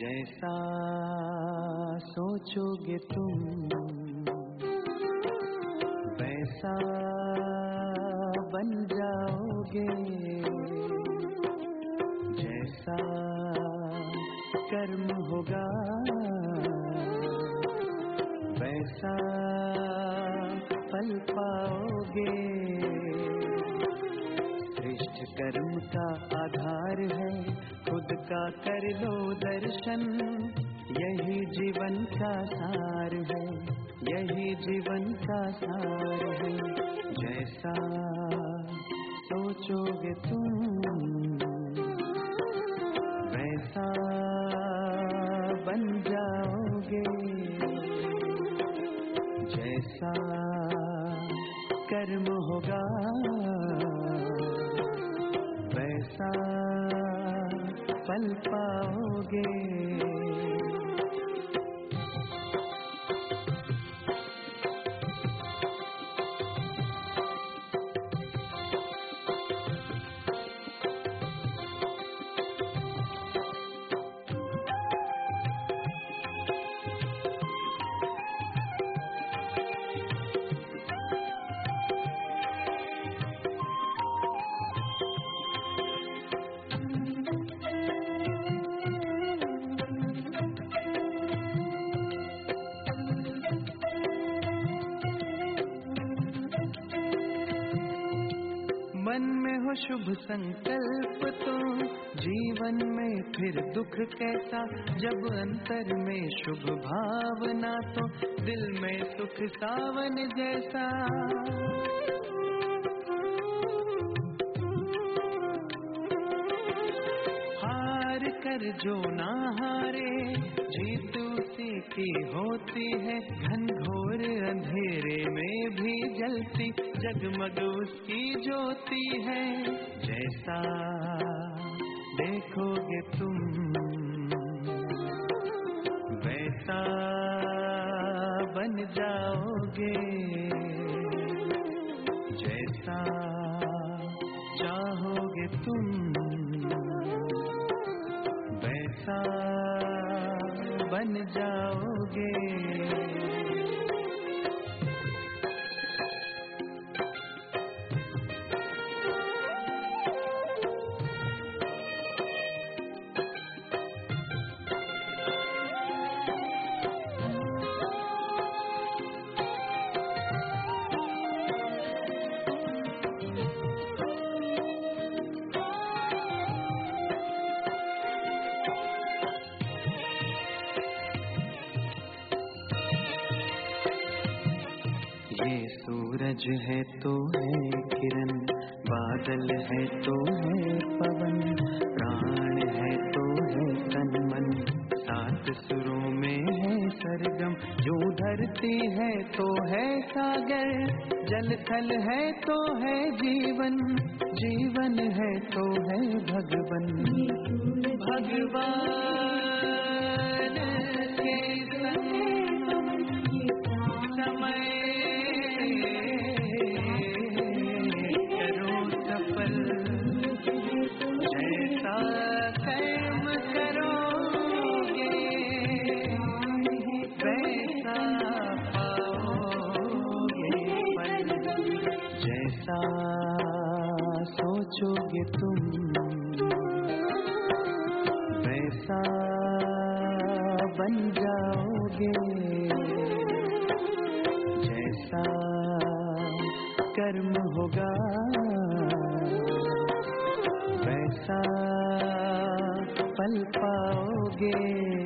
जैसा सोचोगे तुम वैसा बन जाओगे, जैसा कर्म होगा वैसा फल पाओगे। श्रेष्ठ कर्म का आधार है खुद का कर लो दर्शन, यही जीवन का सार है, यही जीवन का सार है। जैसा सोचोगे तुम वैसा बन जाओगे, जैसा कर्म होगा वैसा फल पाओगे। मन में हो शुभ संकल्प तो जीवन में फिर दुख कैसा, जब अंतर में शुभ भावना तो दिल में सुख सावन जैसा। हार कर जो ना हारे जीत उसी की होती है, घनघोर अंधेरे में भी जलती जगमग उसकी ज्योति है। जैसा देखोगे तुम वैसा बन जाओगे, जैसा चाहोगे तुम वैसा बन जाओगे। ये सूरज है तो है किरण, बादल है तो है पवन, प्राण है तो है तन मन, सात सुरों में है सरगम। जो धरती है तो है सागर, जल थल है तो है जीवन, जीवन है तो है भगवन। भगवान के समय करो सफल, जैसा कर्म करोगे वैसा पाओगे फल। जैसा सोचोगे तुम वैसा बन जाओगे, जैसा कर्म होगा वैसा फल पाओगे।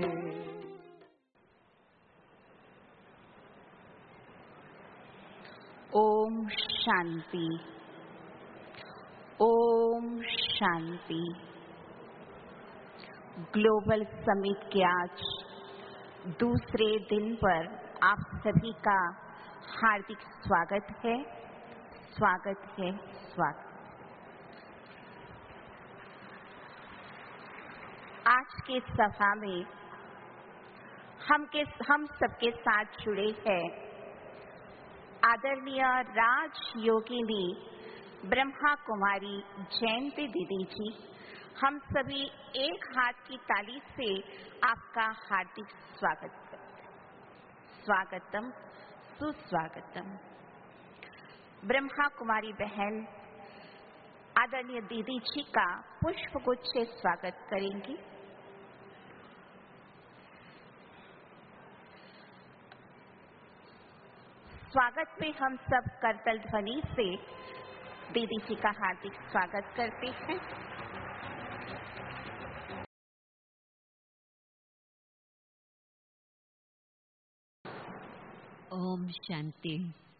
ओम शांति, ओम शांति। ग्लोबल समिट के आज दूसरे दिन पर आप सभी का हार्दिक स्वागत है, स्वागत है, स्वागत। आज के सभा में हम सबके साथ जुड़े हैं आदरणीय राज योगिनी ब्रह्मा कुमारी जयंती दीदी जी। हम सभी एक हाथ की ताली से आपका हार्दिक स्वागत करते हैं। स्वागतम, सुस्वागतम। ब्रह्मा कुमारी बहन आदरणीय दीदी जी का पुष्पगुच्छ से स्वागत करेंगी। स्वागत में हम सब करतल ध्वनि से दीदी जी का हार्दिक स्वागत करते हैं। ओम शांति।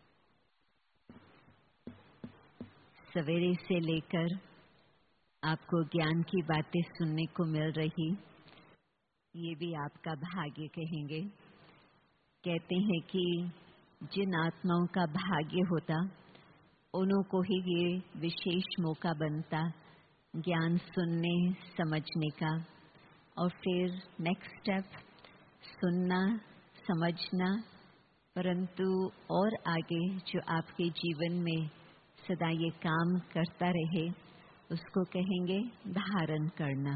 सवेरे से लेकर आपको ज्ञान की बातें सुनने को मिल रही, ये भी आपका भाग्य कहेंगे। कहते हैं कि जिन आत्माओं का भाग्य होता उन्हों को ही ये विशेष मौका बनता ज्ञान सुनने समझने का, और फिर नेक्स्ट स्टेप सुनना समझना, परंतु और आगे जो आपके जीवन में सदा ये काम करता रहे उसको कहेंगे धारण करना।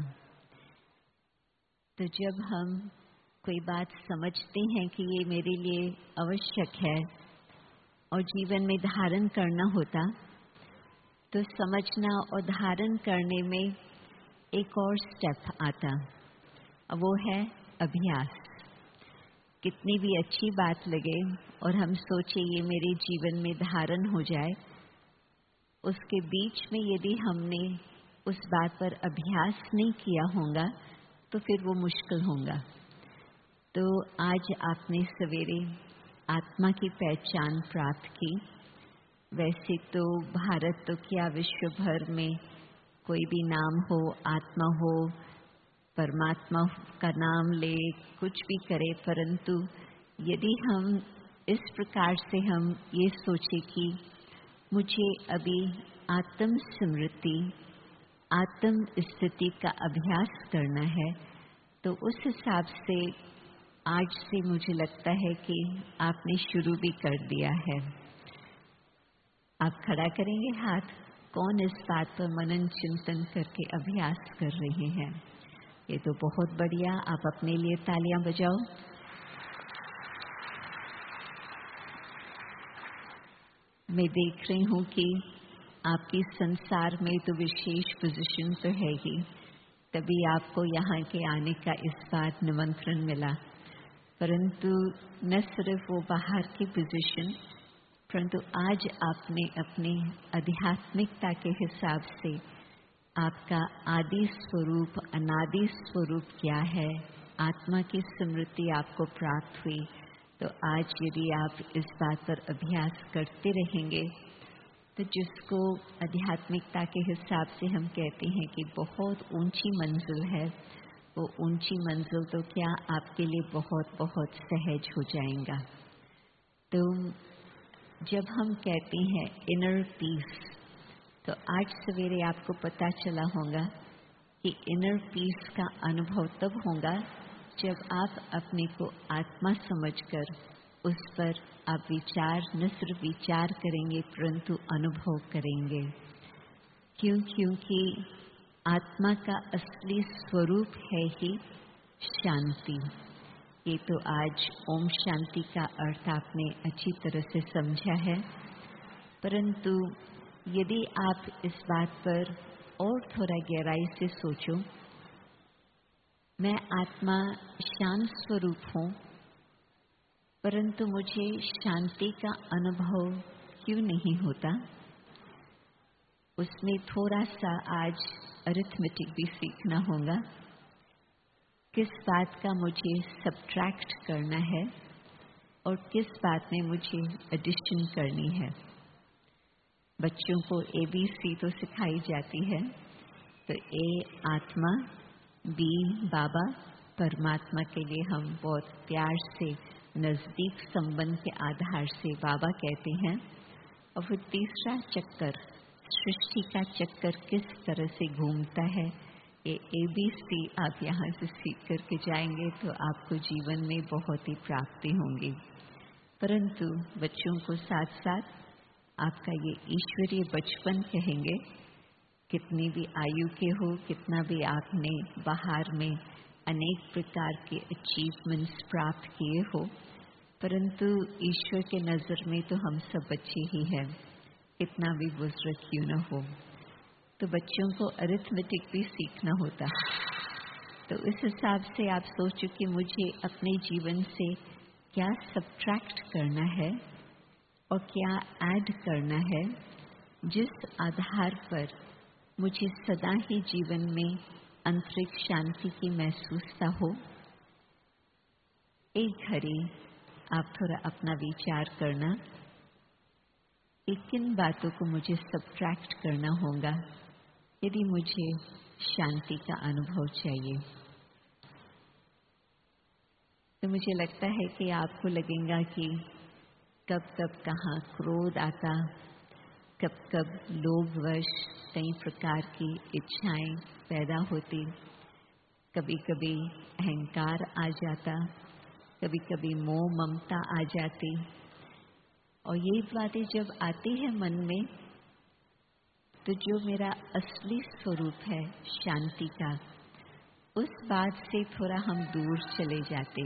तो जब हम कोई बात समझते हैं कि ये मेरे लिए आवश्यक है और जीवन में धारण करना होता, तो समझना और धारण करने में एक और स्टेप आता, वो है अभ्यास। कितनी भी अच्छी बात लगे और हम सोचे ये मेरे जीवन में धारण हो जाए, उसके बीच में यदि हमने उस बात पर अभ्यास नहीं किया होगा तो फिर वो मुश्किल होगा। तो आज आपने सवेरे आत्मा की पहचान प्राप्त की। वैसे तो भारत तो क्या विश्व भर में कोई भी नाम हो, आत्मा हो, परमात्मा का नाम ले, कुछ भी करे, परंतु यदि हम इस प्रकार से हम ये सोचे कि मुझे अभी आत्म स्मृति, आत्म स्थिति का अभ्यास करना है, तो उस हिसाब से आज से मुझे लगता है कि आपने शुरू भी कर दिया है। आप खड़ा करेंगे हाथ, कौन इस बात पर मनन चिंतन करके अभ्यास कर रहे हैं? ये तो बहुत बढ़िया, आप अपने लिए तालियां बजाओ। मैं देख रही हूँ कि आपकी संसार में तो विशेष पोजीशन तो है ही, तभी आपको यहाँ के आने का इस बार निमंत्रण मिला। परंतु न सिर्फ वो बाहर की पोजीशन, परंतु आज आपने अपनी आध्यात्मिकता के हिसाब से आपका आदि स्वरूप, अनादि स्वरूप क्या है, आत्मा की स्मृति आपको प्राप्त हुई। तो आज यदि आप इस बात पर अभ्यास करते रहेंगे, तो जिसको आध्यात्मिकता के हिसाब से हम कहते हैं कि बहुत ऊंची मंजिल है, वो ऊंची मंजिल तो क्या आपके लिए बहुत बहुत सहज हो जाएगा। तो जब हम कहते हैं इनर पीस, तो आज सवेरे आपको पता चला होगा कि इनर पीस का अनुभव तब होगा जब आप अपने को आत्मा समझकर उस पर आप विचार, न सिर्फ विचार करेंगे परंतु अनुभव करेंगे। क्योंकि आत्मा का असली स्वरूप है ही शांति। ये तो आज ओम शांति का अर्थ आपने अच्छी तरह से समझा है। परंतु यदि आप इस बात पर और थोड़ा गहराई से सोचो, मैं आत्मा शांत स्वरूप हूँ, परंतु मुझे शांति का अनुभव क्यों नहीं होता? उसमें थोड़ा सा आज अरिथमेटिक भी सीखना होगा। किस बात का मुझे सब्ट्रैक्ट करना है और किस बात में मुझे एडिशन करनी है। बच्चों को ABC तो सिखाई जाती है, तो A आत्मा, B बाबा, परमात्मा के लिए हम बहुत प्यार से नजदीक संबंध के आधार से बाबा कहते हैं। और फिर तीसरा चक्कर, सृष्टि का चक्कर किस तरह से घूमता है, ये ABC आप यहाँ से सीख करके जाएंगे तो आपको जीवन में बहुत ही प्राप्ति होंगी। परंतु बच्चों को साथ साथ आपका ये ईश्वरीय बचपन कहेंगे कितनी भी आयु के हो, कितना भी आपने बाहर में अनेक प्रकार के अचीवमेंट्स प्राप्त किए हो, परंतु ईश्वर के नज़र में तो हम सब बच्चे ही हैं, कितना भी बुजुर्ग क्यों न हो। तो बच्चों को अरिथमेटिक भी सीखना होता। तो इस हिसाब से आप सोचो कि मुझे अपने जीवन से क्या सब्ट्रैक्ट करना है और क्या ऐड करना है, जिस आधार पर मुझे सदा ही जीवन में आंतरिक शांति की महसूसता हो। एक घड़ी आप थोड़ा अपना विचार करना कि किन बातों को मुझे सब्ट्रैक्ट करना होगा यदि मुझे शांति का अनुभव चाहिए। तो मुझे लगता है कि आपको लगेगा कि कब कब कहाँ क्रोध आता, कब कब लोभवश कई प्रकार की इच्छाएं पैदा होती, कभी कभी अहंकार आ जाता, कभी कभी मोह ममता आ जाती। और ये बातें जब आती है मन में, तो जो मेरा असली स्वरूप है शांति का, उस बात से थोड़ा हम दूर चले जाते।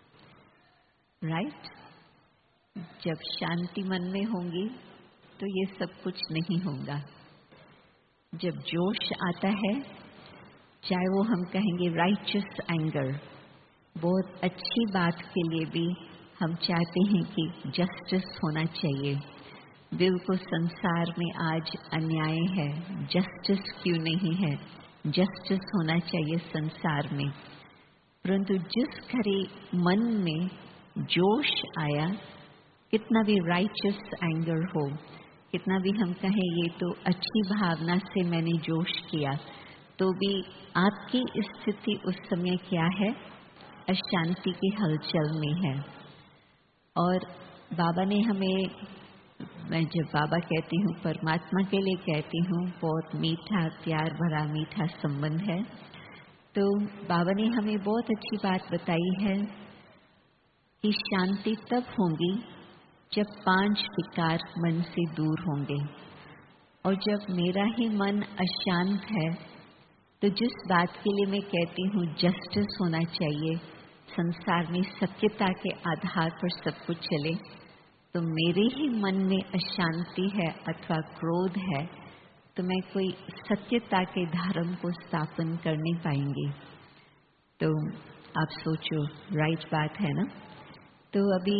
राइट? जब शांति मन में होंगी तो ये सब कुछ नहीं होगा। जब जोश आता है, चाहे वो हम कहेंगे राइचस एंगर, बहुत अच्छी बात के लिए भी हम चाहते हैं कि जस्टिस होना चाहिए। बिल्कुल संसार में आज अन्याय है, जस्टिस क्यों नहीं है, जस्टिस होना चाहिए संसार में। परंतु जिस घड़ी मन में जोश आया, कितना भी राइचस एंगर हो, कितना भी हम कहें ये तो अच्छी भावना से मैंने जोश किया, तो भी आपकी स्थिति उस समय क्या है? अशांति की हलचल में है। और बाबा ने हमें, मैं जब बाबा कहती हूँ परमात्मा के लिए कहती हूँ, बहुत मीठा प्यार भरा मीठा संबंध है। तो बाबा ने हमें बहुत अच्छी बात बताई है कि शांति तब होगी जब 5 विकार मन से दूर होंगे। और जब मेरा ही मन अशांत है, तो जिस बात के लिए मैं कहती हूँ जस्टिस होना चाहिए, संसार में सत्यता के आधार पर सब कुछ चले, तो मेरे ही मन में अशांति है अथवा क्रोध है, तो मैं कोई सत्यता के धर्म को स्थापन कर नहीं पाएंगे। तो आप सोचो, राइट बात है ना? तो अभी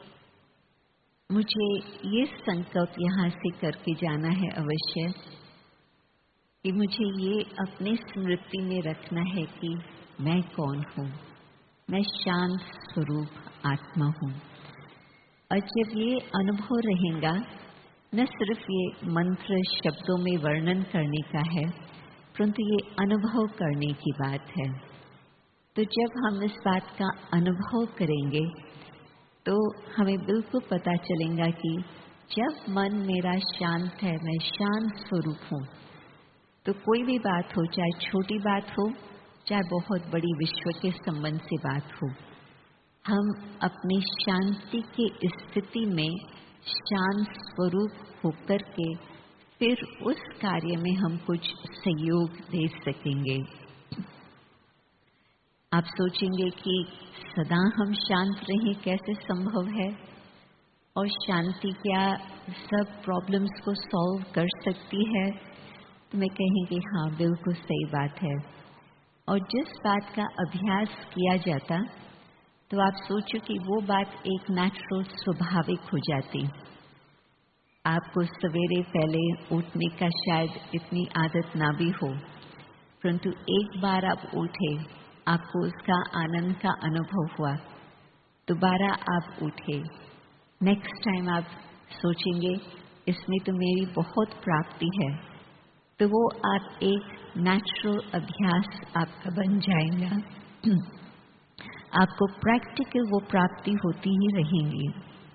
मुझे ये संकल्प यहाँ से करके जाना है अवश्य कि मुझे ये अपने स्मृति में रखना है कि मैं कौन हूँ। मैं शांत स्वरूप आत्मा हूँ। और जब ये अनुभव रहेगा, न सिर्फ ये मंत्र शब्दों में वर्णन करने का है, परंतु ये अनुभव करने की बात है। तो जब हम इस बात का अनुभव करेंगे, तो हमें बिल्कुल पता चलेगा कि जब मन मेरा शांत है, मैं शांत स्वरूप हूँ, तो कोई भी बात हो, चाहे छोटी बात हो, चाहे बहुत बड़ी विश्व के संबंध से बात हो, हम अपनी शांति की स्थिति में शांत स्वरूप होकर के फिर उस कार्य में हम कुछ सहयोग दे सकेंगे। आप सोचेंगे कि सदा हम शांत रहें, कैसे संभव है? और शांति क्या सब प्रॉब्लम्स को सॉल्व कर सकती है? तो मैं कहेंगे हाँ, बिल्कुल सही बात है। और जिस बात का अभ्यास किया जाता, तो आप सोचो कि वो बात एक नेचुरल स्वाभाविक हो जाती। आपको सवेरे पहले उठने का शायद इतनी आदत ना भी हो, परंतु एक बार आप उठे, आपको उसका आनंद का अनुभव हुआ, दोबारा आप उठे, नेक्स्ट टाइम आप सोचेंगे इसमें तो मेरी बहुत प्राप्ति है, तो वो आप एक नेचुरल अभ्यास आपका बन जाएगा। आपको प्रैक्टिकल वो प्राप्ति होती ही रहेंगी।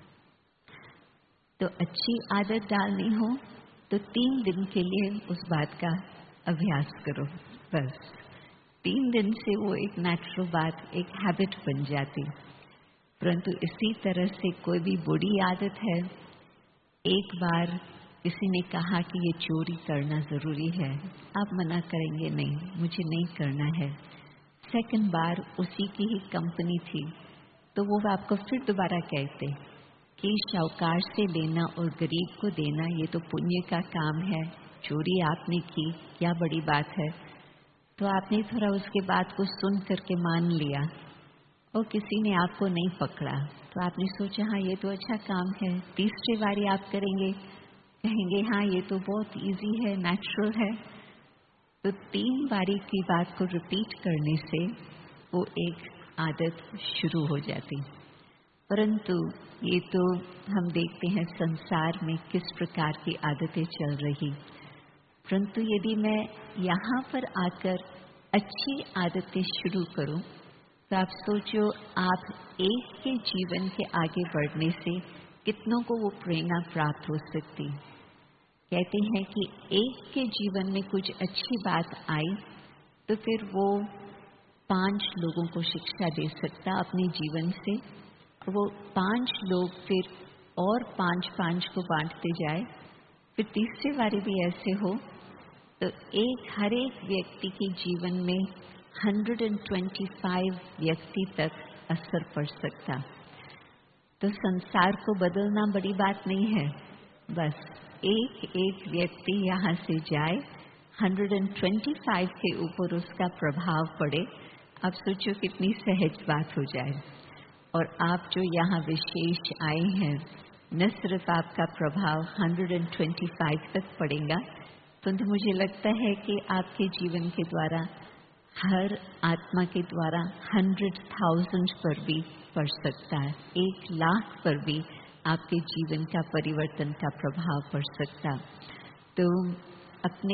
तो अच्छी आदत डालनी हो तो 3 दिन के लिए उस बात का अभ्यास करो, बस 3 दिन से वो एक नेचुरल बात, एक हैबिट बन जाती। परंतु इसी तरह से कोई भी बुरी आदत है, एक बार किसी ने कहा कि ये चोरी करना ज़रूरी है, आप मना करेंगे नहीं, मुझे नहीं करना है। सेकंड बार उसी की ही कंपनी थी, तो वो आपको फिर दोबारा कहते कि शाहूकार से लेना और गरीब को देना ये तो पुण्य का काम है, चोरी आपने की, क्या बड़ी बात है। तो आपने थोड़ा उसके बात को सुन करके मान लिया और किसी ने आपको नहीं पकड़ा, तो आपने सोचा हाँ ये तो अच्छा काम है। तीसरी बारी आप कहेंगे हाँ ये तो बहुत इजी है, नेचुरल है। तो 3 बारी की बात को रिपीट करने से वो एक आदत शुरू हो जाती। परंतु ये तो हम देखते हैं संसार में किस प्रकार की आदतें चल रही। परंतु यदि मैं यहाँ पर आकर अच्छी आदतें शुरू करूं, तो आप सोचो आप एक के जीवन के आगे बढ़ने से कितनों को वो प्रेरणा प्राप्त हो सकती। कहते हैं कि एक के जीवन में कुछ अच्छी बात आई तो फिर वो 5 लोगों को शिक्षा दे सकता अपने जीवन से। वो 5 लोग फिर और 5 को बांटते जाए, फिर तीसरी बारी भी ऐसे हो तो हर एक व्यक्ति के जीवन में 125 व्यक्ति तक असर पड़ सकता। तो संसार को बदलना बड़ी बात नहीं है, बस एक व्यक्ति यहाँ से जाए, 125 के ऊपर उसका प्रभाव पड़े। अब सोचो कितनी सहज बात हो जाए। और आप जो यहाँ विशेष आए हैं, न सिर्फ आपका प्रभाव 125 तक पड़ेगा, तो मुझे लगता है कि आपके जीवन के द्वारा हर आत्मा के द्वारा 100,000 पर भी पड़ सकता है, 1,00,000 पर भी आपके जीवन का परिवर्तन का प्रभाव पड़ सकता। तो अपने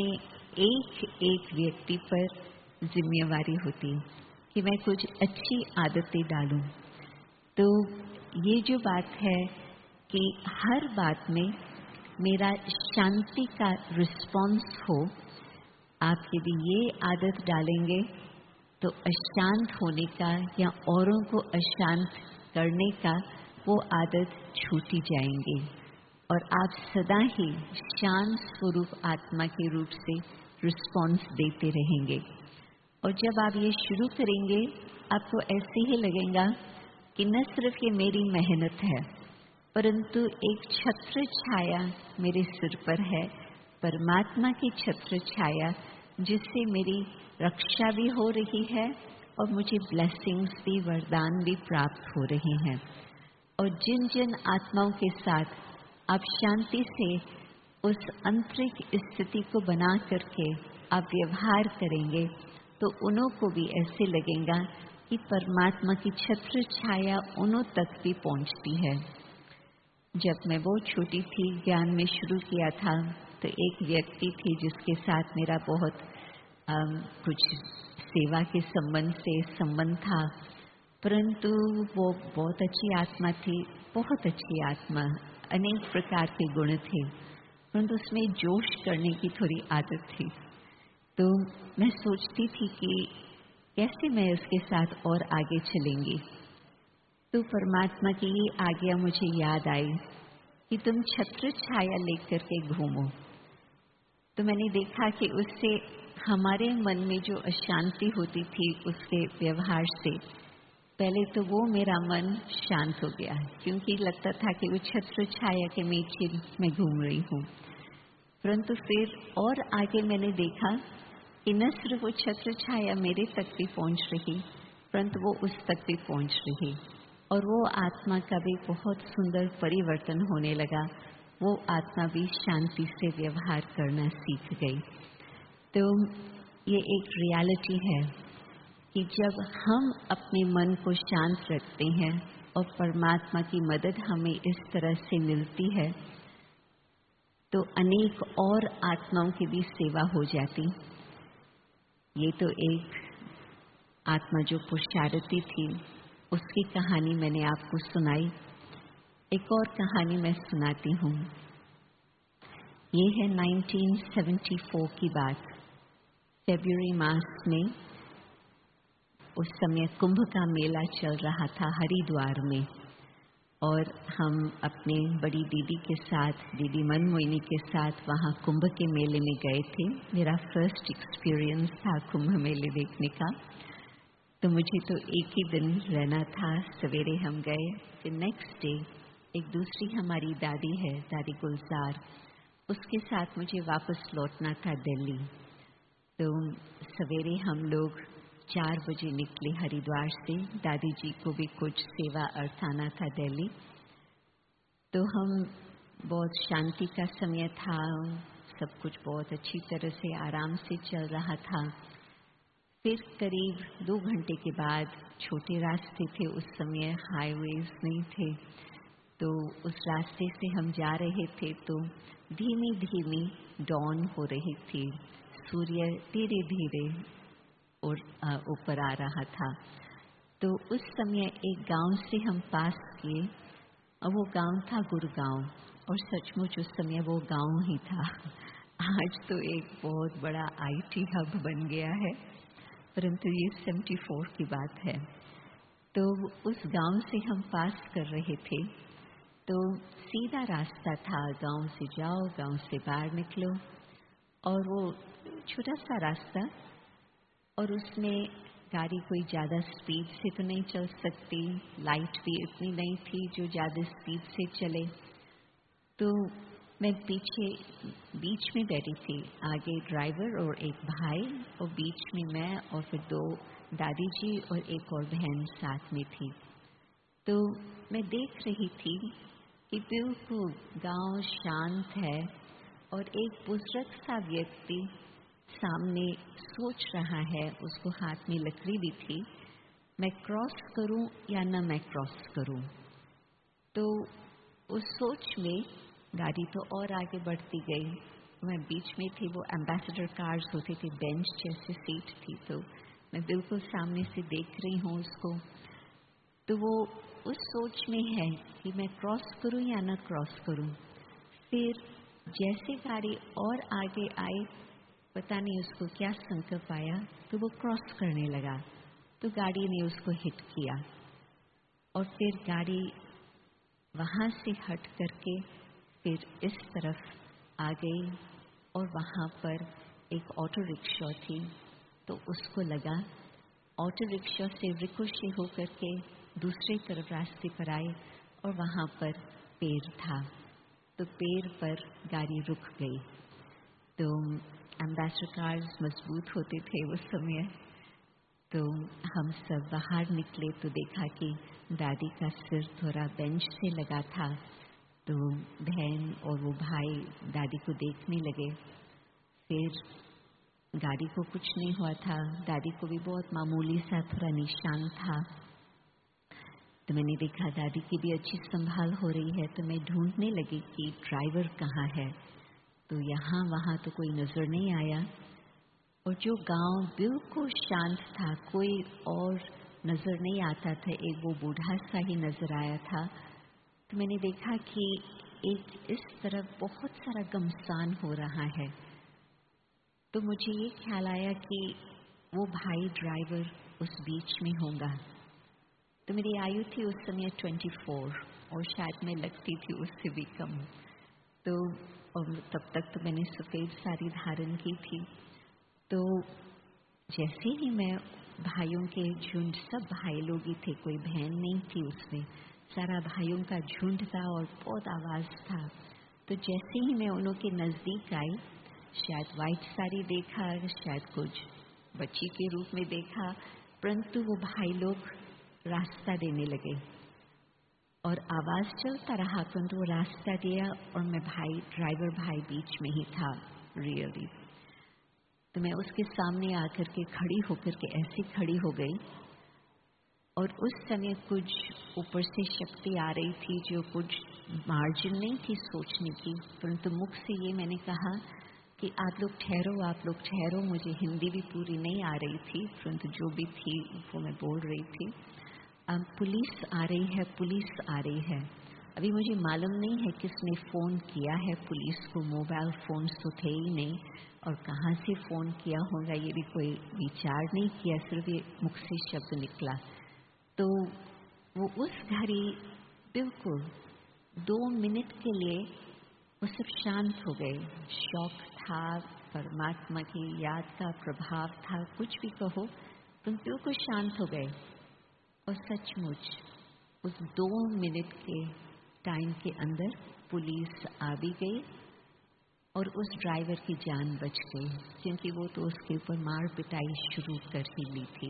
एक व्यक्ति पर जिम्मेवारी होती कि मैं कुछ अच्छी आदतें डालूं। तो ये जो बात है कि हर बात में मेरा शांति का रिस्पॉन्स हो। आप यदि ये आदत डालेंगे तो अशांत होने का या औरों को अशांत करने का वो आदत छूटी जाएंगी और आप सदा ही शांत स्वरूप आत्मा के रूप से रिस्पॉन्स देते रहेंगे। और जब आप ये शुरू करेंगे, आपको ऐसे ही लगेगा कि न सिर्फ ये मेरी मेहनत है, परंतु एक छत्र छाया मेरे सिर पर है, परमात्मा की छत्र छाया, जिससे मेरी रक्षा भी हो रही है और मुझे ब्लेसिंग्स भी, वरदान भी प्राप्त हो रहे हैं। और जिन जिन आत्माओं के साथ आप शांति से उस आंतरिक स्थिति को बना करके आप व्यवहार करेंगे, तो उन्हों को भी ऐसे लगेगा कि परमात्मा की छत्र छाया उन्हों तक भी पहुंचती है। जब मैं बहुत छोटी थी, ज्ञान में शुरू किया था, तो एक व्यक्ति थी जिसके साथ मेरा बहुत कुछ सेवा के संबंध था, परंतु वो बहुत अच्छी आत्मा थी, बहुत अच्छी आत्मा, अनेक प्रकार के गुण थे, परंतु उसमें जोश करने की थोड़ी आदत थी। तो मैं सोचती थी कि कैसे मैं उसके साथ और आगे चलेंगी। तो परमात्मा की ये आज्ञा मुझे याद आई कि तुम छत्र छाया लेकर के घूमो। तो मैंने देखा कि उससे हमारे मन में जो अशांति होती थी उसके व्यवहार से, पहले तो वो मेरा मन शांत हो गया, क्योंकि लगता था कि वो छत्र छाया के नीचे मैं घूम रही हूँ। परंतु फिर और आगे मैंने देखा कि न सिर्फ वो छत्र छाया मेरे तक भी पहुँच रही, परंतु वो उस तक भी पहुँच रही और वो आत्मा का भी बहुत सुंदर परिवर्तन होने लगा। वो आत्मा भी शांति से व्यवहार करना सीख गई। तो ये एक रियलिटी है कि जब हम अपने मन को शांत रखते हैं और परमात्मा की मदद हमें इस तरह से मिलती है, तो अनेक और आत्माओं की भी सेवा हो जाती। ये तो एक आत्मा जो पुरुषार्थी थी, उसकी कहानी मैंने आपको सुनाई। एक और कहानी मैं सुनाती हूँ। ये है 1974 की बात। फरवरी मास में उस समय कुंभ का मेला चल रहा था हरिद्वार में, और हम अपने बड़ी दीदी के साथ, दीदी मनमोहिनी के साथ वहाँ कुंभ के मेले में गए थे। मेरा फर्स्ट एक्सपीरियंस था कुंभ मेले देखने का। तो मुझे तो एक ही दिन रहना था। सवेरे हम गए, फिर नेक्स्ट डे एक दूसरी हमारी दादी है, दादी गुलजार, उसके साथ मुझे वापस लौटना था दिल्ली। तो सवेरे हम लोग 4 बजे निकले हरिद्वार से। दादी जी को भी कुछ सेवा अर्थ आना था दिल्ली। तो हम बहुत शांति का समय था, सब कुछ बहुत अच्छी तरह से आराम से चल रहा था। फिर करीब 2 घंटे के बाद छोटे रास्ते थे, उस समय हाईवेज नहीं थे, तो उस रास्ते से हम जा रहे थे तो धीमी धीमी डॉन हो रही थी, सूर्य धीरे धीरे और ऊपर आ रहा था। तो उस समय एक गांव से हम पास किए और वो गांव था गुड़गांव, और सचमुच उस समय वो गांव ही था। आज तो एक बहुत बड़ा IT हब बन गया है, परंतु ये 74 की बात है। तो उस गांव से हम पास कर रहे थे, तो सीधा रास्ता था, गांव से जाओ, गांव से बाहर निकलो, और वो छोटा सा रास्ता, और उसमें गाड़ी कोई ज़्यादा स्पीड से तो नहीं चल सकती, लाइट भी इतनी नहीं थी जो ज़्यादा स्पीड से चले। तो मैं पीछे बीच में बैठी थी, आगे ड्राइवर और एक भाई, और बीच में मैं, और फिर 2 दादी जी और एक और बहन साथ में थी। तो मैं देख रही थी कि बिल्कुल गांव शांत है और एक बुजुर्ग सा व्यक्ति सामने सोच रहा है, उसको हाथ में लकड़ी भी थी, मैं क्रॉस करूं या ना मैं क्रॉस करूं। तो उस सोच में गाड़ी तो और आगे बढ़ती गई, मैं बीच में थी। वो एम्बेसडर कार्स होते थे, बेंच जैसी सीट थी, तो मैं बिल्कुल सामने से देख रही हूँ उसको। तो वो उस सोच में है कि मैं क्रॉस करूं या ना क्रॉस करूं। फिर जैसे गाड़ी और आगे आई, पता नहीं उसको क्या संकल्प आया, तो वो क्रॉस करने लगा, तो गाड़ी ने उसको हिट किया, और फिर गाड़ी वहाँ से हट करके फिर इस तरफ आ गई, और वहाँ पर एक ऑटो रिक्शा थी, तो उसको लगा। ऑटो रिक्शा से रिकोशे होकर के दूसरी तरफ रास्ते पर आए, और वहाँ पर पेड़ था, तो पेड़ पर गाड़ी रुक गई। तो एम्बेसडर कार्स मजबूत होते थे उस समय। तो हम सब बाहर निकले तो देखा कि दादी का सिर थोड़ा बेंच से लगा था, तो बहन और वो भाई दादी को देखने लगे। फिर गाड़ी को कुछ नहीं हुआ था, दादी को भी बहुत मामूली सा थोड़ा निशान था। तो मैंने देखा दादी की भी अच्छी संभाल हो रही है, तो मैं ढूंढने लगी कि ड्राइवर कहाँ है। तो यहाँ वहाँ तो कोई नजर नहीं आया, और जो गांव बिल्कुल शांत था, कोई और नजर नहीं आता था, एक वो बूढ़ा सा ही नजर आया था। तो मैंने देखा कि एक इस तरफ बहुत सारा गमसान हो रहा है। तो मुझे ये ख्याल आया कि वो भाई ड्राइवर उस बीच में होगा। तो मेरी आयु थी उस समय 24, और शायद मैं लगती थी उससे भी कम। तो और तब तक तो मैंने सफ़ेद साड़ी धारण की थी। तो जैसे ही मैं, भाइयों के झुंड, सब भाई लोग ही थे, कोई बहन नहीं थी उसमें, सारा भाइयों का झुंड था और बहुत आवाज़ था। तो जैसे ही मैं उन्हों के नज़दीक आई, शायद वाइट साड़ी देखा, शायद कुछ बच्ची के रूप में देखा, परंतु वो भाई लोग रास्ता देने लगे, और आवाज चलता रहा, परंतु वो रास्ता दिया, और मैं ड्राइवर भाई बीच में ही था रियली। तो मैं उसके सामने आकर के खड़ी होकर के ऐसी खड़ी हो गई, और उस समय कुछ ऊपर से शक्ति आ रही थी जो कुछ मार्जिन नहीं थी सोचने की, परंतु मुख से ये मैंने कहा कि आप लोग ठहरो। मुझे हिंदी भी पूरी नहीं आ रही थी, परंतु जो भी थी वो मैं बोल रही थी। पुलिस आ रही है। अभी मुझे मालूम नहीं है किसने फ़ोन किया है पुलिस को, मोबाइल फ़ोन तो थे ही नहीं, और कहाँ से फ़ोन किया होगा ये भी कोई विचार नहीं किया, सिर्फ ये मुख से शब्द निकला। तो वो उस घड़ी बिल्कुल 2 मिनट के लिए वो सब शांत हो गए। शौक था, परमात्मा की याद का प्रभाव था, कुछ भी कहो, तुम बिल्कुल शांत हो गए। और सचमुच उस 2 मिनट के टाइम के अंदर पुलिस आ भी गई और उस ड्राइवर की जान बच गई, क्योंकि वो तो उसके ऊपर मार पिटाई शुरू कर ही ली थी।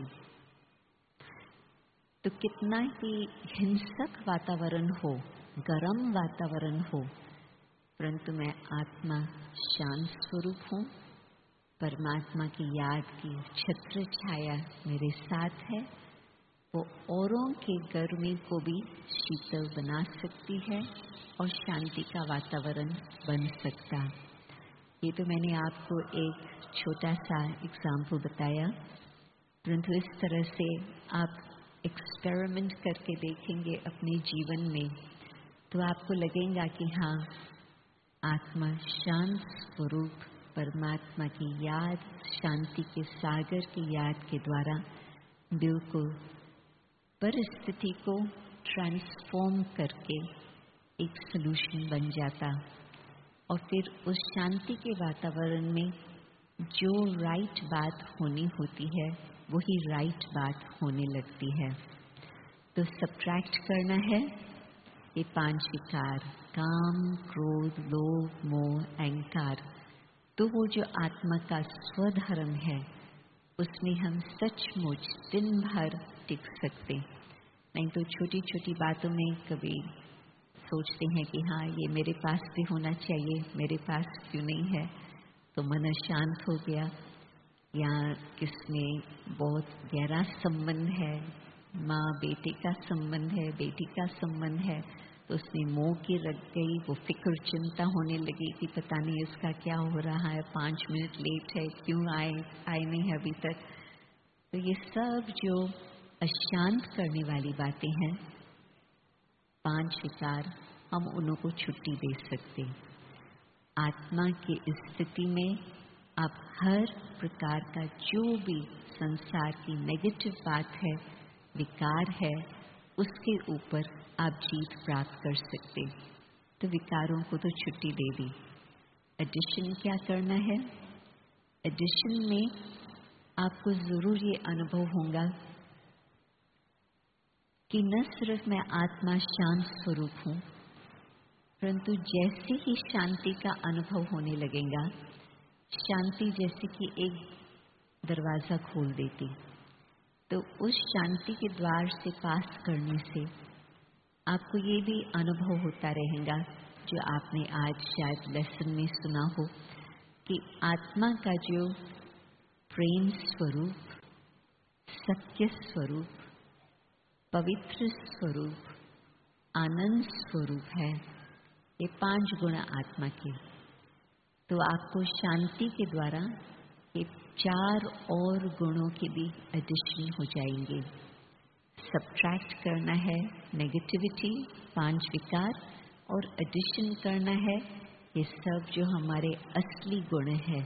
तो कितना ही हिंसक वातावरण हो, गरम वातावरण हो, परंतु मैं आत्मा शांत स्वरूप हूँ। परमात्मा की याद की छत्र छाया मेरे साथ है। वो औरों के गर्मी को भी शीतल बना सकती है और शांति का वातावरण बन सकता। ये तो मैंने आपको एक छोटा सा एग्जाम्पल बताया, परंतु इस तरह से आप एक्सपेरिमेंट करके देखेंगे अपने जीवन में तो आपको लगेगा कि हाँ, आत्मा शांत स्वरूप परमात्मा की याद, शांति के सागर की याद के द्वारा बिल्कुल परिस्थिति को ट्रांसफॉर्म करके एक सलूशन बन जाता। और फिर उस शांति के वातावरण में जो राइट बात होनी होती है वही राइट बात होने लगती है। तो सब्ट्रैक्ट करना है ये 5 विकार, काम, क्रोध, लोभ, मोह, अहंकार। तो वो जो आत्मा का स्वधर्म है उसमें हम सचमुच दिन भर टिक सकते। नहीं तो छोटी छोटी बातों में कभी सोचते हैं कि हाँ, ये मेरे पास भी होना चाहिए, मेरे पास क्यों नहीं है, तो मन शांत हो गया। या किसमें बहुत गहरा संबंध है, माँ बेटे का संबंध है, बेटी का संबंध है, तो उसमें मोह की रख गई, वो फिक्र चिंता होने लगी कि पता नहीं इसका क्या हो रहा है, 5 मिनट लेट है, क्यों आए नहीं है अभी तक। तो ये सब जो अशांत करने वाली बातें हैं, 5 विकार, हम उन्हों को छुट्टी दे सकते। आत्मा की स्थिति में आप हर प्रकार का जो भी संसार की नेगेटिव बात है, विकार है, उसके ऊपर आप जीत प्राप्त कर सकते। तो विकारों को तो छुट्टी दे दी। एडिशन क्या करना है? एडिशन में आपको जरूर ये अनुभव होगा कि न सिर्फ मैं आत्मा शांत स्वरूप हूँ, परंतु जैसे ही शांति का अनुभव होने लगेगा, शांति जैसे कि एक दरवाजा खोल देती, तो उस शांति के द्वार से पास करने से आपको ये भी अनुभव होता रहेगा, जो आपने आज शायद लेसन में सुना हो, कि आत्मा का जो प्रेम स्वरूप, सत्य स्वरूप, पवित्र स्वरूप, आनंद स्वरूप है, ये 5 गुण आत्मा के। तो आपको शांति के द्वारा ये 4 और गुणों के भी एडिशन हो जाएंगे। सब्ट्रैक्ट करना है नेगेटिविटी, 5 विकार, और एडिशन करना है ये सब जो हमारे असली गुण है,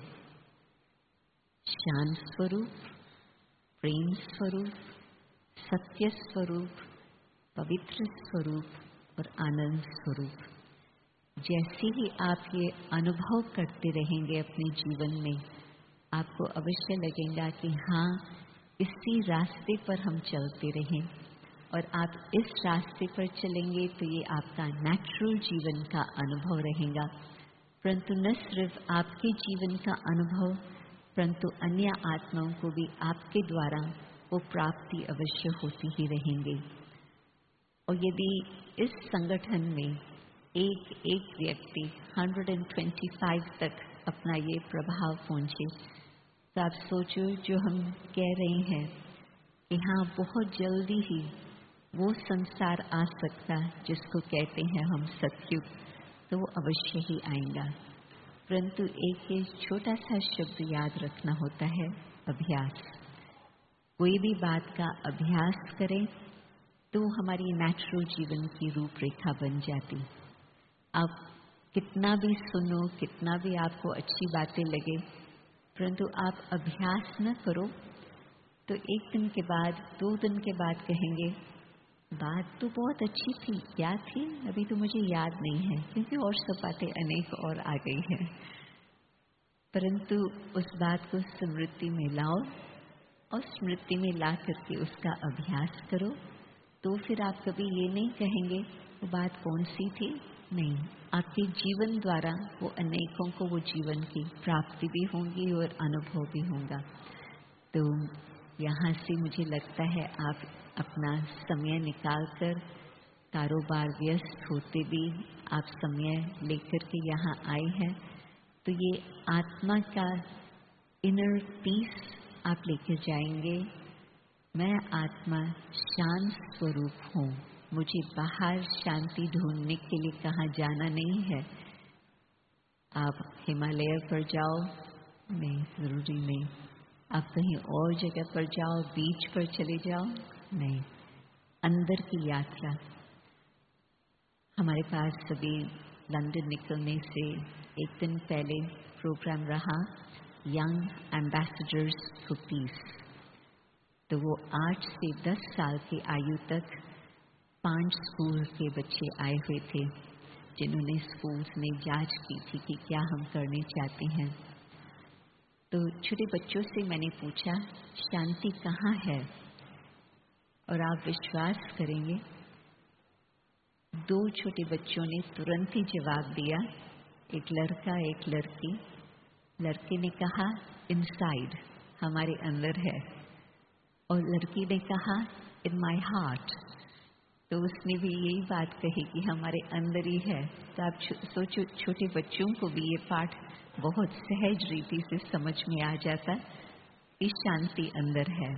शांत स्वरूप, प्रेम स्वरूप, सत्य स्वरूप, पवित्र स्वरूप और आनंद स्वरूप। जैसे ही आप ये अनुभव करते रहेंगे अपने जीवन में, आपको अवश्य लगेगा कि हाँ, इसी रास्ते पर हम चलते रहें, और आप इस रास्ते पर चलेंगे तो ये आपका नेचुरल जीवन का अनुभव रहेगा। परंतु न सिर्फ आपके जीवन का अनुभव, परंतु अन्य आत्माओं को भी आपके द्वारा वो प्राप्ति अवश्य होती ही रहेंगे। और यदि इस संगठन में एक एक व्यक्ति 125 तक अपना ये प्रभाव पहुंचे, तो आप सोचो, जो हम कह रहे हैं कि हाँ, बहुत जल्दी ही वो संसार आ सकता जिसको कहते हैं हम सतयुग, तो वो अवश्य ही आएगा। परंतु एक ये छोटा सा शब्द याद रखना होता है, अभ्यास। कोई भी बात का अभ्यास करें तो हमारी नेचुरल जीवन की रूपरेखा बन जाती। आप कितना भी सुनो, कितना भी आपको अच्छी बातें लगे, परंतु आप अभ्यास न करो तो एक दिन के बाद, 2 दिन के बाद कहेंगे बात तो बहुत अच्छी थी, क्या थी अभी तो मुझे याद नहीं है, क्योंकि और सब बातें अनेक और आ गई हैं। परंतु उस बात को स्मृति में लाओ और स्मृति में ला करके उसका अभ्यास करो, तो फिर आप कभी ये नहीं कहेंगे वो बात कौन सी थी। नहीं, आपके जीवन द्वारा वो अनेकों को वो जीवन की प्राप्ति भी होंगी और अनुभव भी होगा। तो यहाँ से मुझे लगता है आप अपना समय निकालकर, कारोबार व्यस्त होते भी आप समय लेकर के यहाँ आए हैं, तो ये आत्मा का इनर पीस आप लेकर जाएंगे। मैं आत्मा शांत स्वरूप हूँ, मुझे बाहर शांति ढूंढने के लिए कहाँ जाना नहीं है। आप हिमालय पर जाओ, नहीं जरूरी नहीं, आप कहीं और जगह पर जाओ, बीच पर चले जाओ, नहीं, अंदर की यात्रा। हमारे पास सभी लंदन निकलने से एक दिन पहले प्रोग्राम रहा यंग एम्बेसडर्स फॉर पीस। तो वो 8 से 10 साल की आयु तक 5 स्कूल के बच्चे आए हुए थे, जिन्होंने स्कूल्स में जांच की थी कि क्या हम करने चाहते हैं। तो छोटे बच्चों से मैंने पूछा शांति कहाँ है, और आप विश्वास करेंगे 2 छोटे बच्चों ने तुरंत ही जवाब दिया, एक लड़का एक लड़की। लड़के ने कहा इनसाइड, हमारे अंदर है, और लड़की ने कहा इन माय हार्ट। तो उसने भी यही बात कही कि हमारे अंदर ही है। तो आप सोचो, छोटे बच्चों को भी ये पाठ बहुत सहज रीति से समझ में आ जाता कि शांति अंदर है।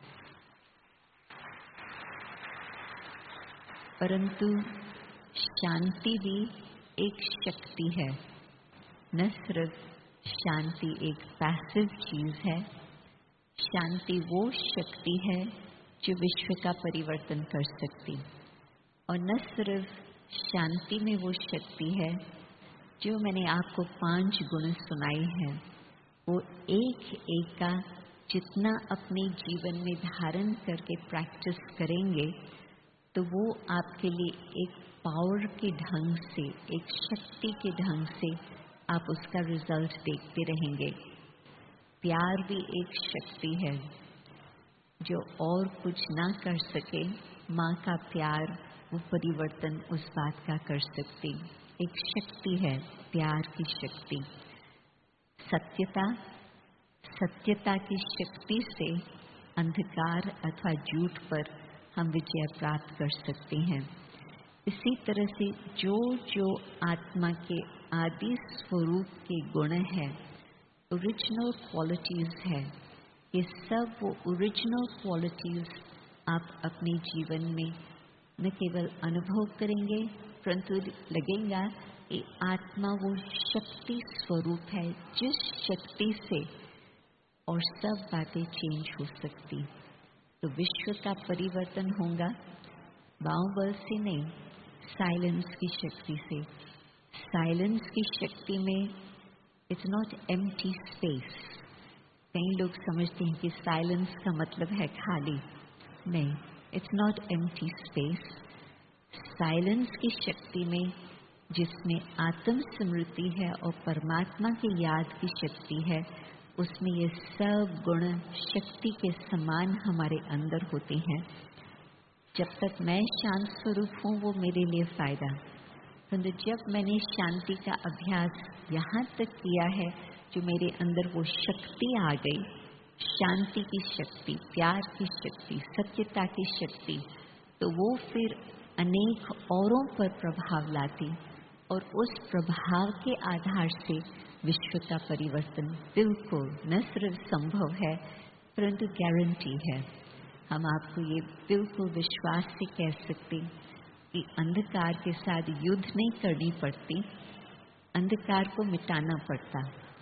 परंतु शांति भी एक शक्ति है, न सिर्फ शांति एक पैसिव चीज है। शांति वो शक्ति है जो विश्व का परिवर्तन कर सकती, और न सिर्फ शांति में वो शक्ति है जो मैंने आपको 5 गुण सुनाए हैं, वो एक एक का जितना अपने जीवन में धारण करके प्रैक्टिस करेंगे तो वो आपके लिए एक पावर के ढंग से, एक शक्ति के ढंग से आप उसका रिजल्ट देखते रहेंगे। प्यार भी एक शक्ति है जो और कुछ ना कर सके, माँ का प्यार वो परिवर्तन उस बात का कर सकती, एक शक्ति है प्यार की शक्ति। सत्यता, सत्यता की शक्ति से अंधकार अथवा झूठ पर हम विजय प्राप्त कर सकते हैं। इसी तरह से जो जो आत्मा के आदि स्वरूप के गुण हैं, ओरिजिनल क्वालिटीज है, ये सब वो ओरिजिनल क्वालिटीज आप अपने जीवन में न केवल अनुभव करेंगे, परंतु लगेगा कि आत्मा वो शक्ति स्वरूप है जिस शक्ति से और सब बातें चेंज हो सकती। तो विश्व का परिवर्तन होगा बाहुबल से नहीं, साइलेंस की शक्ति से। साइलेंस की शक्ति में इट्स नॉट एम्प्टी स्पेस। कई लोग समझते हैं कि साइलेंस का मतलब है खाली, नहीं, it's not empty space. Silence की शक्ति में जिसमें आत्म स्मृति है और परमात्मा की याद की शक्ति है, उसमें ये सब गुण शक्ति के समान हमारे अंदर होते हैं। जब तक मैं शांत स्वरूप हूँ वो मेरे लिए फायदा, परंतु जब मैंने शांति का अभ्यास यहाँ तक किया है जो मेरे अंदर वो शक्ति आ गई, शांति की शक्ति, प्यार की शक्ति, सत्यता की शक्ति, तो वो फिर अनेक औरों पर प्रभाव लाती, और उस प्रभाव के आधार से विश्व का परिवर्तन बिल्कुल न सिर्फ संभव है परंतु गारंटी है। हम आपको ये बिल्कुल विश्वास से कह सकते कि अंधकार के साथ युद्ध नहीं करनी पड़ती, अंधकार को मिटाना पड़ता।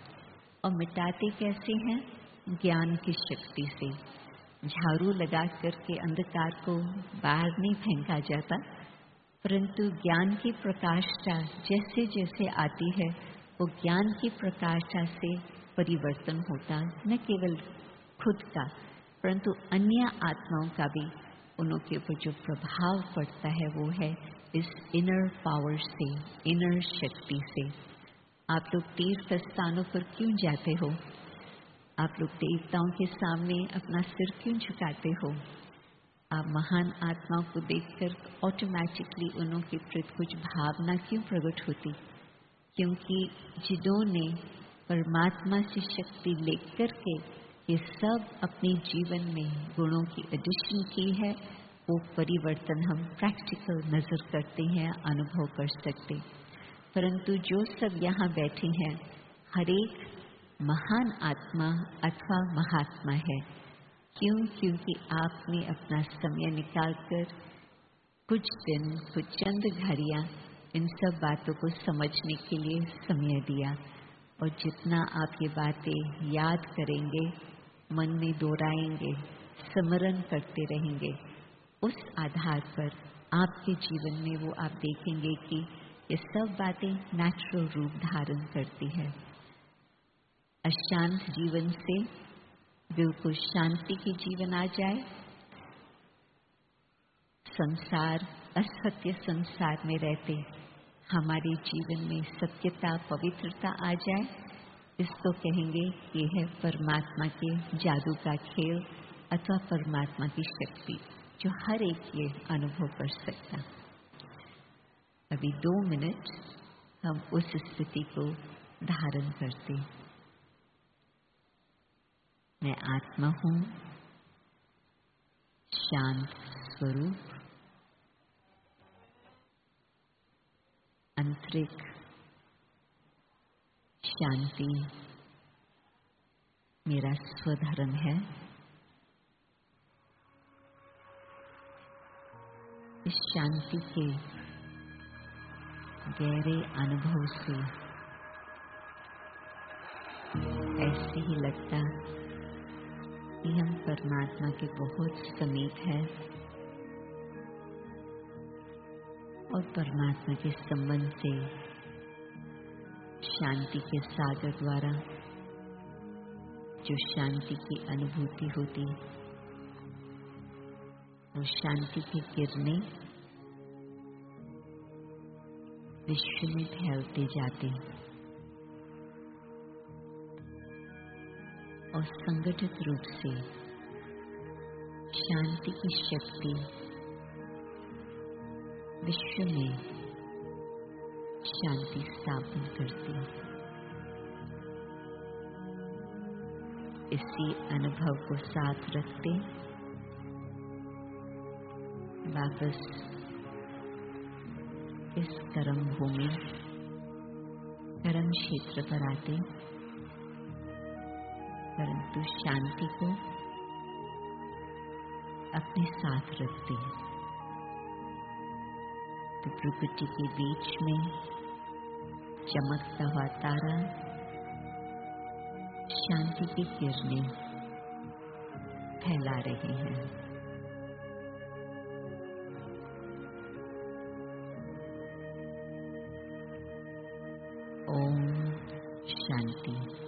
और मिटाते कैसे हैं? ज्ञान की शक्ति से। झाड़ू लगा करके अंधकार को बाहर नहीं फेंका जाता, परंतु ज्ञान की प्रकाशता जैसे जैसे आती है वो ज्ञान की प्रकाशता से परिवर्तन होता, न केवल खुद का परंतु अन्य आत्माओं का भी उनों के ऊपर जो प्रभाव पड़ता है वो है इस इनर पावर से, इनर शक्ति से। आप लोग तीर्थ स्थानों पर क्यों जाते हो? आप लोग देवताओं के सामने अपना सिर क्यों झुकाते हो? आप महान आत्माओं को देखकर ऑटोमेटिकली उन्हों के प्रति कुछ भावना क्यों प्रकट होती? क्योंकि जिन्होंने परमात्मा से शक्ति लेकर के ये सब अपने जीवन में गुणों की एडिशन की है, वो परिवर्तन हम प्रैक्टिकल नजर करते हैं, अनुभव कर सकते। परंतु जो सब यहाँ बैठे हैं, हर एक महान आत्मा अथवा महात्मा है। क्यों? क्योंकि आपने अपना समय निकालकर कुछ दिन, कुछ चंद घड़ियाँ इन सब बातों को समझने के लिए समय दिया। और जितना आप ये बातें याद करेंगे, मन में दोहराएंगे, स्मरण करते रहेंगे, उस आधार पर आपके जीवन में वो आप देखेंगे कि ये सब बातें नेचुरल रूप धारण करती है। अशांत जीवन से बिल्कुल शांति की जीवन आ जाए, संसार, असत्य संसार में रहते हमारे जीवन में सत्यता, पवित्रता आ जाए, इसको कहेंगे ये है परमात्मा के जादू का खेल अथवा परमात्मा की शक्ति, जो हर एक ये अनुभव कर सकता। अभी 2 मिनट हम उस स्थिति को धारण करते। मैं आत्मा हूँ, शांत स्वरूप, आंतरिक शांति मेरा स्वधर्म है। इस शांति के गहरे अनुभव से ऐसे ही लगता कि हम परमात्मा के बहुत समीप हैं और परमात्मा के संबंध से शांति के सागर द्वारा जो शांति की अनुभूति होती, वो शांति की किरणें विश्व में फैलते जाते और संगठित रूप से शांति की शक्ति विश्व में शांति स्थापन करती। इसी अनुभव को साथ रखते वापस इस कर्म भूमि, कर्म क्षेत्र पर आते, परंतु शांति को अपने साथ रखते। तो प्रकृति के बीच में चमकता हुआ तारा शांति की किरणें फैला रहे हैं। ओम शांति।